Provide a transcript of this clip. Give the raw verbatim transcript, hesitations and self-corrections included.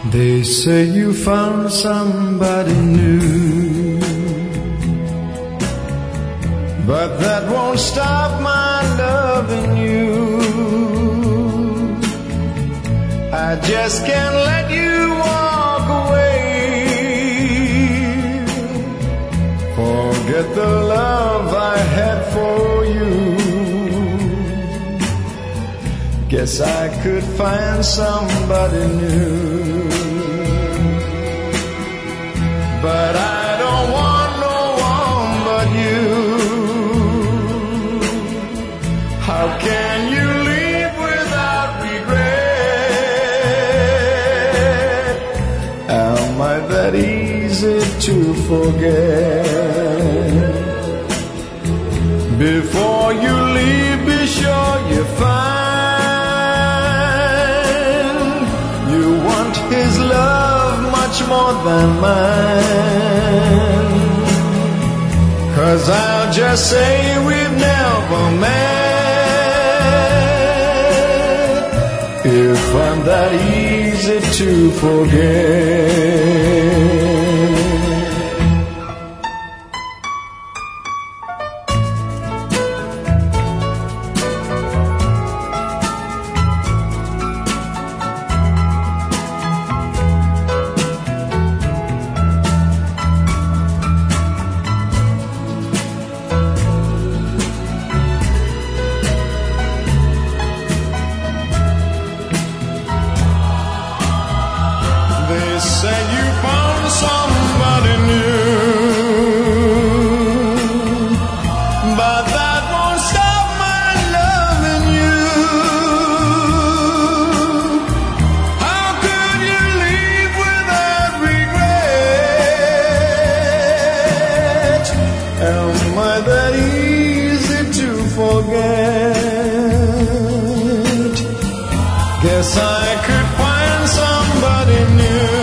They say you found somebody new, but that won't stop my loving you. I just can't let you walk away. Forget the love I had for you. Guess I could find somebody new. But I don't want no one but you. How can you leave without regret? Am I that easy to forget? Before you leave, be sure you find you want his love much more than mine. 'Cause I'll just say we've never met if I'm that easy to forget. Say you found somebody new, but that won't stop my loving you. How could you leave without regret? Am I that easy to forget? Guess I could find somebody new.